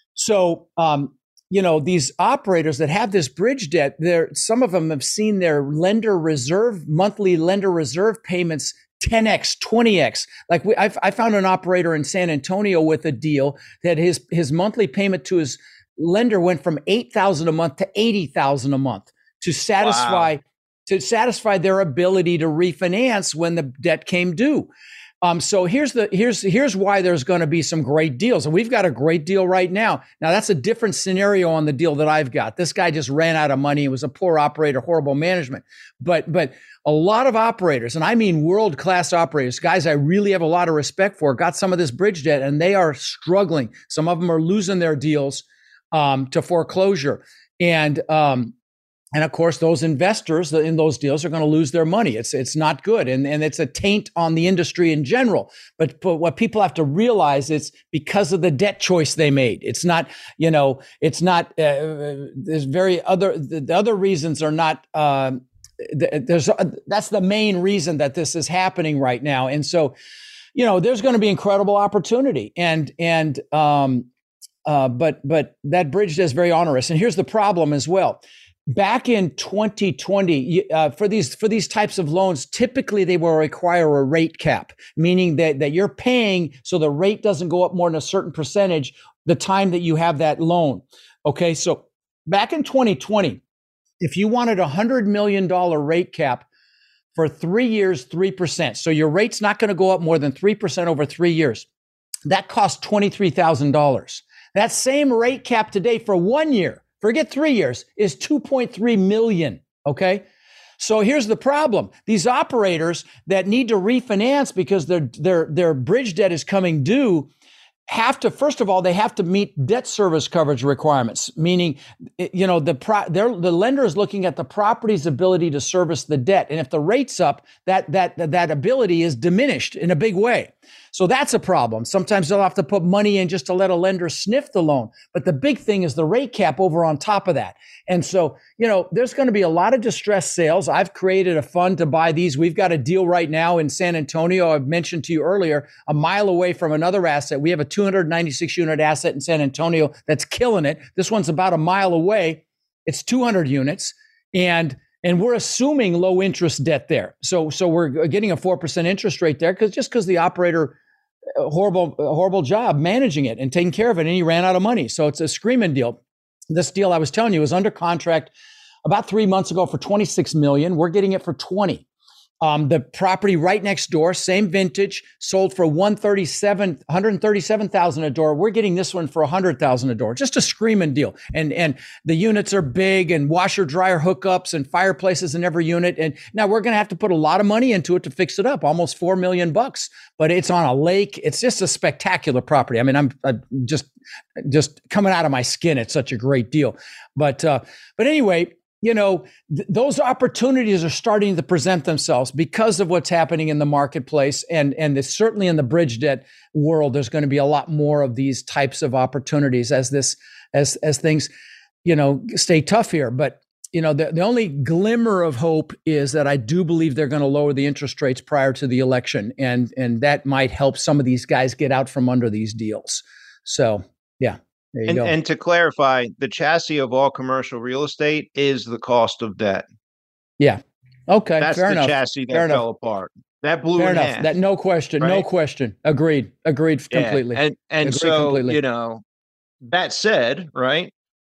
Speaker 3: so, um, you know, these operators that have this bridge debt, they're, some of them have seen their lender reserve, monthly lender reserve payments ten X, twenty X. Like we, I've, I found an operator in San Antonio with a deal that his, his monthly payment to his lender went from eight thousand dollars a month to eighty thousand dollars a month to satisfy, wow. to satisfy their ability to refinance when the debt came due. Um, so here's the here's here's why there's going to be some great deals, and we've got a great deal right now. Now that's a different scenario on the deal that I've got. This guy just ran out of money. It was a poor operator, horrible management. But but a lot of operators, and I mean world class operators, guys I really have a lot of respect for, got some of this bridge debt, and they are struggling. Some of them are losing their deals um, to foreclosure, and um, And of course, those investors in those deals are going to lose their money. It's it's not good, and and it's a taint on the industry in general. But but what people have to realize is because of the debt choice they made. It's not you know it's not. Uh, there's very other the, the other reasons are not. Uh, there's uh, that's the main reason that this is happening right now. And so, you know, there's going to be incredible opportunity, and and um, uh, but but that bridge debt is very onerous. And here's the problem as well. Back in twenty twenty, uh, for these for these types of loans, typically they will require a rate cap, meaning that, that you're paying so the rate doesn't go up more than a certain percentage the time that you have that loan. Okay, so back in twenty twenty, if you wanted a one hundred million dollars rate cap for three years, three percent, so your rate's not going to go up more than three percent over three years, that costs twenty-three thousand dollars. That same rate cap today for one year, forget three years, is two point three million. Okay. So here's the problem. These operators that need to refinance because their, their, their bridge debt is coming due have to, first of all, they have to meet debt service coverage requirements, meaning, you know, the pro, the lender is looking at the property's ability to service the debt. And if the rate's up, that, that, that ability is diminished in a big way. So that's a problem. Sometimes they'll have to put money in just to let a lender sniff the loan. But the big thing is the rate cap over on top of that. And so, you know, there's going to be a lot of distressed sales. I've created a fund to buy these. We've got a deal right now in San Antonio. I've mentioned to you earlier, a mile away from another asset. We have a two hundred ninety-six unit asset in San Antonio that's killing it. This one's about a mile away. It's two hundred units. And And we're assuming low interest debt there. So so we're getting a four percent interest rate there because just because the operator, a horrible, a horrible job managing it and taking care of it, and he ran out of money. So it's a screaming deal. This deal I was telling you was under contract about three months ago for twenty-six million dollars. We're getting it for twenty. Um, the property right next door, same vintage, sold for one hundred thirty-seven thousand dollars a door. We're getting this one for one hundred thousand dollars a door. Just a screaming deal. And and the units are big and washer dryer hookups and fireplaces in every unit. And now we're going to have to put a lot of money into it to fix it up, almost four million bucks. But it's on a lake. It's just a spectacular property. I mean, I'm, I'm just just coming out of my skin. It's such a great deal. But uh, but anyway. You know, th- those opportunities are starting to present themselves because of what's happening in the marketplace. And, and it's certainly in the bridge debt world, there's going to be a lot more of these types of opportunities as this, as, as things, you know, stay tough here. But, you know, the, the only glimmer of hope is that I do believe they're going to lower the interest rates prior to the election. And, and that might help some of these guys get out from under these deals. So, yeah. There you
Speaker 2: and,
Speaker 3: go.
Speaker 2: and to clarify, the chassis of all commercial real estate is the cost of debt.
Speaker 3: Yeah. Okay.
Speaker 2: That's
Speaker 3: fair
Speaker 2: the
Speaker 3: enough.
Speaker 2: chassis that
Speaker 3: fair
Speaker 2: fell
Speaker 3: enough.
Speaker 2: apart. That blew
Speaker 3: fair
Speaker 2: in
Speaker 3: enough.
Speaker 2: half.
Speaker 3: That no question.
Speaker 2: Right?
Speaker 3: No question. Agreed. Agreed
Speaker 2: Yeah.
Speaker 3: completely.
Speaker 2: And and
Speaker 3: Agreed
Speaker 2: so
Speaker 3: completely.
Speaker 2: you know, that said, right?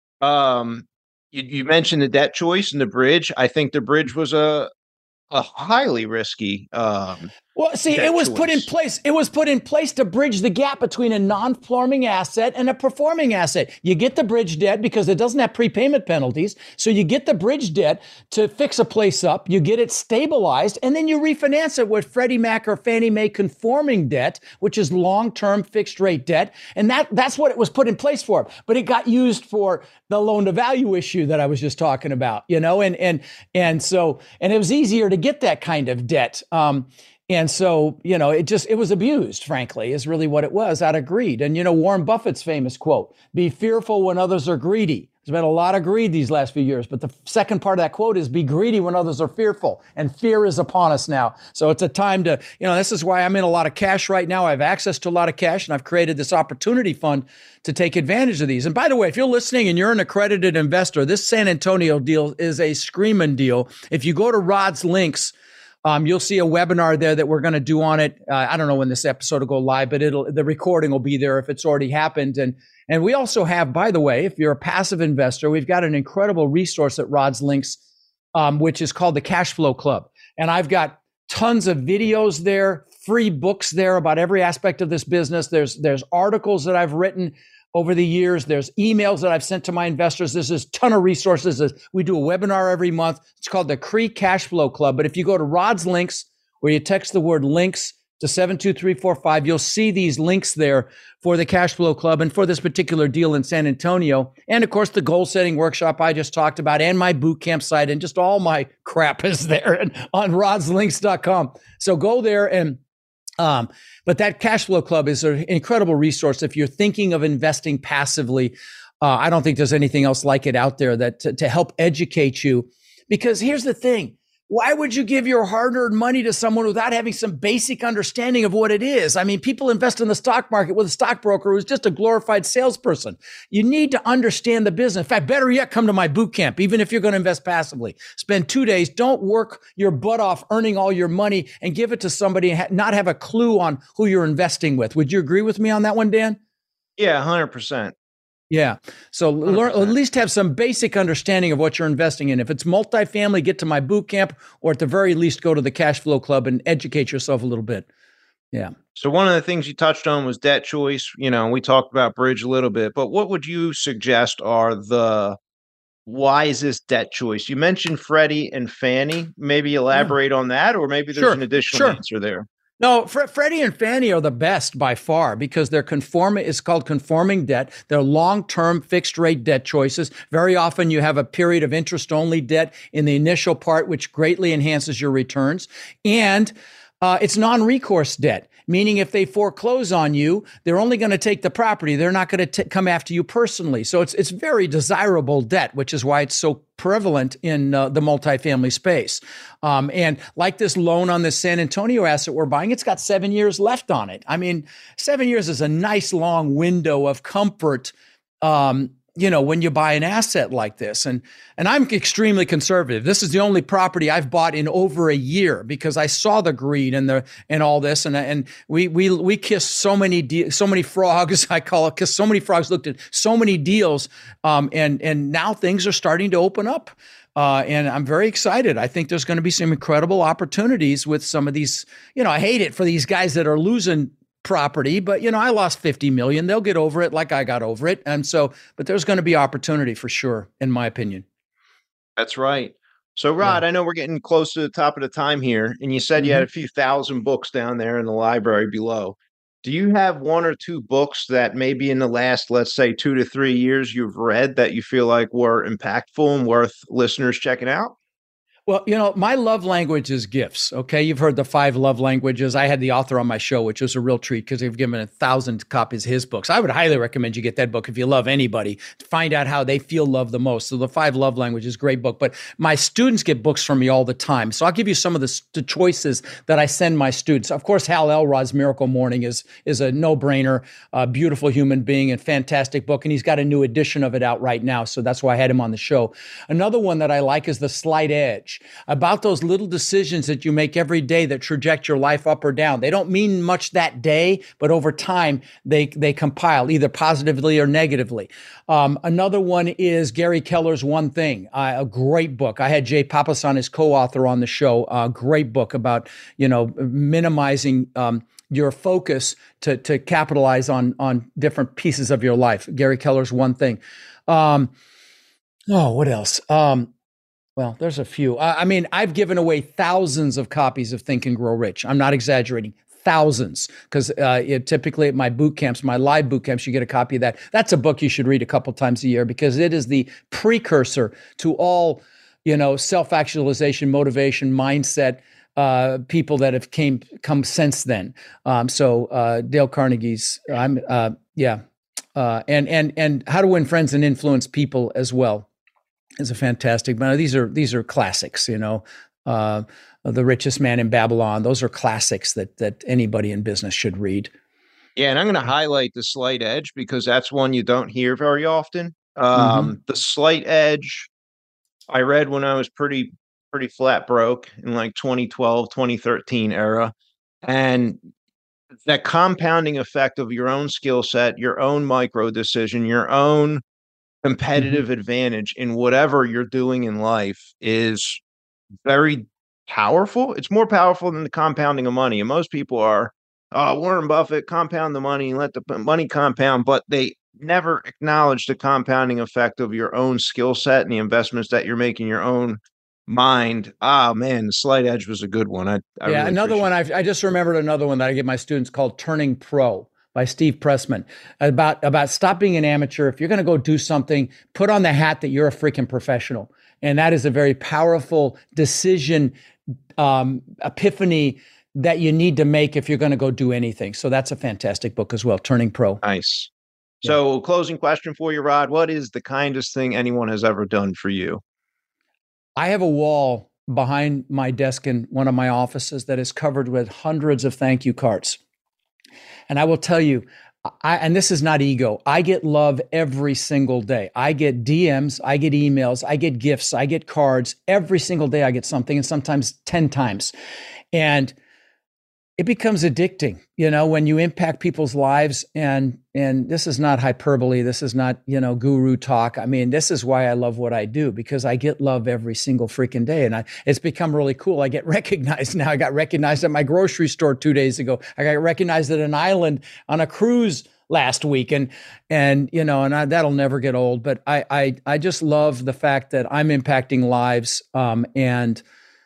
Speaker 2: Um, you, you mentioned the debt choice and the bridge. I think the bridge was a a highly risky um
Speaker 3: Well, see, it was choice. put in place. It was put in place to bridge the gap between a non-performing asset and a performing asset. You get the bridge debt because it doesn't have prepayment penalties. So you get the bridge debt to fix a place up. You get it stabilized, and then you refinance it with Freddie Mac or Fannie Mae conforming debt, which is long-term fixed rate debt. And that that's what it was put in place for. But it got used for the loan-to-value issue that I was just talking about, you know, and and and so and it was easier to get that kind of debt. Um, And so, you know, it just, it was abused, frankly, is really what it was, out of greed. And, you know, Warren Buffett's famous quote, be fearful when others are greedy. There's been a lot of greed these last few years, but the second part of that quote is be greedy when others are fearful. And fear is upon us now. So it's a time to, you know, this is why I'm in a lot of cash right now. I have access to a lot of cash, and I've created this opportunity fund to take advantage of these. And by the way, if you're listening and you're an accredited investor, this San Antonio deal is a screaming deal. If you go to Rod's links, Um, you'll see a webinar there that we're going to do on it. Uh, I don't know when this episode will go live, but it'll the recording will be there if it's already happened. And and we also have, by the way, if you're a passive investor, we've got an incredible resource at Rod's Links, um, which is called the Cash Flow Club. And I've got tons of videos there, free books there about every aspect of this business. There's there's articles that I've written over the years. There's emails that I've sent to my investors. There's a ton of resources. We do a webinar every month. It's called the C R E Cash Flow Club. But if you go to Rod's Links, where you text the word links to seven two three four five, you'll see these links there for the Cash Flow Club and for this particular deal in San Antonio. And of course, the goal setting workshop I just talked about, and my boot camp site, and just all my crap is there on rods links dot com. So go there and Um, but that Cash Flow Club is an incredible resource if you're thinking of investing passively. Uh, I don't think there's anything else like it out there that to, to help educate you. Because here's the thing. Why would you give your hard-earned money to someone without having some basic understanding of what it is? I mean, people invest in the stock market with a stockbroker who's just a glorified salesperson. You need to understand the business. In fact, better yet, come to my boot camp, even if you're going to invest passively. Spend two days. Don't work your butt off earning all your money and give it to somebody and ha- not have a clue on who you're investing with. Would you agree with me on that one, Dan?
Speaker 2: Yeah, one hundred percent.
Speaker 3: Yeah. So learn, at least have some basic understanding of what you're investing in. If it's multifamily, get to my boot camp, or at the very least, go to the Cash Flow Club and educate yourself a little bit. Yeah.
Speaker 2: So one of the things you touched on was debt choice. You know, we talked about bridge a little bit, but what would you suggest are the wisest debt choice? You mentioned Freddie and Fannie. Maybe elaborate yeah. on that, or maybe there's sure. an additional
Speaker 3: sure.
Speaker 2: answer there.
Speaker 3: No, Fre- Freddie and Fannie are the best by far because they're conforming. It's called conforming debt. They're long-term fixed rate debt choices. Very often you have a period of interest-only debt in the initial part, which greatly enhances your returns. And uh, it's non-recourse debt, meaning if they foreclose on you, they're only going to take the property. They're not going to come after you personally. So it's it's very desirable debt, which is why it's so prevalent in uh, the multifamily space. Um, and like this loan on this San Antonio asset we're buying, it's got seven years left on it. I mean, seven years is a nice long window of comfort, um, you know, when you buy an asset like this. And and I'm extremely conservative. This is the only property I've bought in over a year because I saw the greed and the and all this. And and we we we kissed so many de- so many frogs, I call it, because so many frogs looked at so many deals. Um, and and now things are starting to open up. Uh, and I'm very excited. I think there's going to be some incredible opportunities with some of these. You know, I hate it for these guys that are losing property, but you know, I lost fifty million. They'll get over it like I got over it. And so, but there's going to be opportunity for sure, in my opinion.
Speaker 2: That's right. So Rod, yeah. I know we're getting close to the top of the time here, and you said mm-hmm. you had a few thousand books down there in the library below. Do you have one or two books that maybe in the last, let's say two to three years you've read that you feel like were impactful and worth listeners checking out?
Speaker 3: Well, you know, my love language is gifts. Okay. You've heard the five love languages. I had the author on my show, which was a real treat because they've given a thousand copies of his books. I would highly recommend you get that book if you love anybody to find out how they feel loved the most. So the five love languages, great book. But my students get books from me all the time. So I'll give you some of the, the choices that I send my students. Of course, Hal Elrod's Miracle Morning is, is a no-brainer, a beautiful human being and fantastic book. And he's got a new edition of it out right now. So that's why I had him on the show. Another one that I like is The Slight Edge. much, about those little decisions that you make every day that traject your life up or down. They don't mean much that day, but over time, they, they compile either positively or negatively. Um, another one is Gary Keller's One Thing, uh, a great book. I had Jay Papasan as co-author on the show, a great book about, you know, minimizing um, your focus to, to capitalize on, on different pieces of your life. Gary Keller's One Thing. Um, oh, what else? Um, well, there's a few. Uh, I mean, I've given away thousands of copies of Think and Grow Rich. I'm not exaggerating. Thousands, because uh, it, typically at my boot camps, my live boot camps, you get a copy of that. That's a book you should read a couple times a year because it is the precursor to all, you know, self-actualization, motivation, mindset, uh, people that have came come since then. Um, so uh, Dale Carnegie's, I'm uh, yeah, uh, and and and How to Win Friends and Influence People as well is a fantastic. But these are these are classics, you know. Uh, The Richest Man in Babylon. Those are classics that that anybody in business should read.
Speaker 2: Yeah, and I'm going to highlight The Slight Edge because that's one you don't hear very often. Um, mm-hmm. The Slight Edge, I read when I was pretty pretty flat broke in like twenty twelve, twenty thirteen era. And that compounding effect of your own skill set, your own micro decision, your own competitive mm-hmm. advantage in whatever you're doing in life is very powerful. It's more powerful than the compounding of money. And most people are, oh, Warren Buffett, compound the money, let the money compound, but they never acknowledge the compounding effect of your own skill set and the investments that you're making your own mind. Ah, man, The Slight Edge was a good one. I, I
Speaker 3: yeah,
Speaker 2: really
Speaker 3: another one. I I just remembered another one that I give my students called Turning Pro by Steve Pressman, about about stop being an amateur. If you're going to go do something, put on the hat that you're a freaking professional. And that is a very powerful decision um, epiphany that you need to make if you're going to go do anything. So that's a fantastic book as well, Turning Pro.
Speaker 2: Nice. Yeah. So closing question for you, Rod. What is the kindest thing anyone has ever done for you?
Speaker 3: I have a wall behind my desk in one of my offices that is covered with hundreds of thank you cards. And I will tell you, I, and this is not ego, I get love every single day. I get D Ms, I get emails, I get gifts, I get cards. Every single day I get something, and sometimes ten times. And it becomes addicting, you know, when you impact people's lives. And and this is not hyperbole. This is not, you know, guru talk. I mean, this is why I love what I do, because I get love every single freaking day. And I, it's become really cool. I get recognized now. I got recognized at my grocery store two days ago. I got recognized at an island on a cruise last week. And, and you know, and I, that'll never get old. But I, I, I just love the fact that I'm impacting lives. Um, and,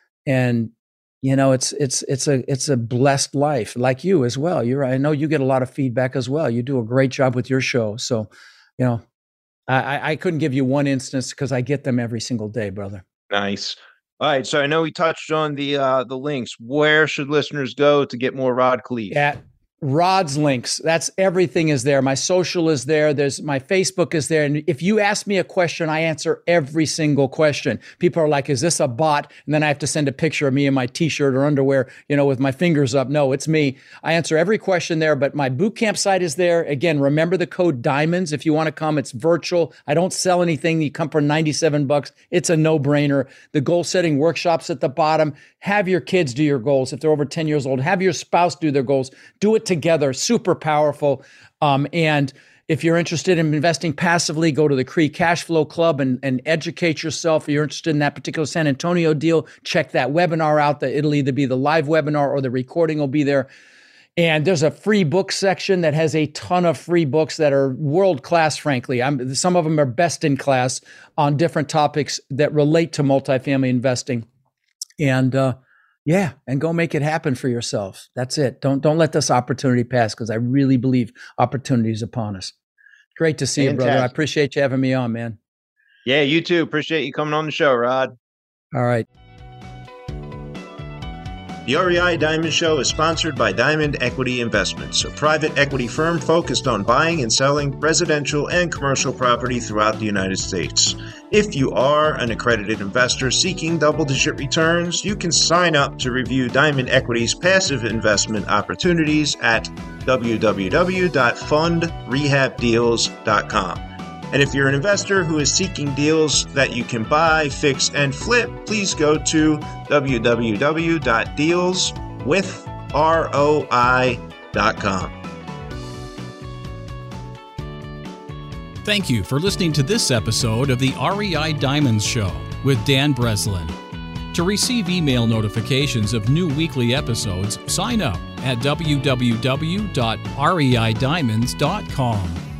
Speaker 3: and, You know, it's it's it's a it's a blessed life, like you as well. You're I know you get a lot of feedback as well. You do a great job with your show. So, you know, I I couldn't give you one instance because I get them every single day, brother.
Speaker 2: Nice. All right. So I know we touched on the uh, the links. Where should listeners go to get more Rod Khleif?
Speaker 3: Yeah. Rod's links. That's everything is there. My social is there. There's my Facebook is there. And if you ask me a question, I answer every single question. People are like, is this a bot? And then I have to send a picture of me in my t-shirt or underwear, you know, with my fingers up. No, it's me. I answer every question there, but my bootcamp site is there. Again, remember the code DIAMONDS. If you want to come, it's virtual. I don't sell anything. You come for ninety-seven bucks. It's a no-brainer. The goal setting workshops at the bottom. Have your kids do your goals. If they're over ten years old, have your spouse do their goals. Do it together. Super powerful. Um, and if you're interested in investing passively, go to the Cree Cash Flow Club and, and educate yourself. If you're interested in that particular San Antonio deal, check that webinar out. That it'll either be the live webinar or the recording will be there. And there's a free book section that has a ton of free books that are world-class, frankly. I'm, some of them are best in class on different topics that relate to multifamily investing. And uh, yeah, and go make it happen for yourself. That's it. Don't don't let this opportunity pass, because I really believe opportunity is upon us. Great to see Fantastic. you, brother. I appreciate you having me on, man.
Speaker 2: Yeah, you too. Appreciate you coming on the show, Rod.
Speaker 3: All right.
Speaker 2: The R E I Diamond Show is sponsored by Diamond Equity Investments, a private equity firm focused on buying and selling residential and commercial property throughout the United States. If you are an accredited investor seeking double-digit returns, you can sign up to review Diamond Equity's passive investment opportunities at w w w dot fund rehab deals dot com. And if you're an investor who is seeking deals that you can buy, fix, and flip, please go to w w w dot deals with roi dot com.
Speaker 1: Thank you for listening to this episode of the R E I Diamonds Show with Dan Breslin. To receive email notifications of new weekly episodes, sign up at w w w dot r e i diamonds dot com.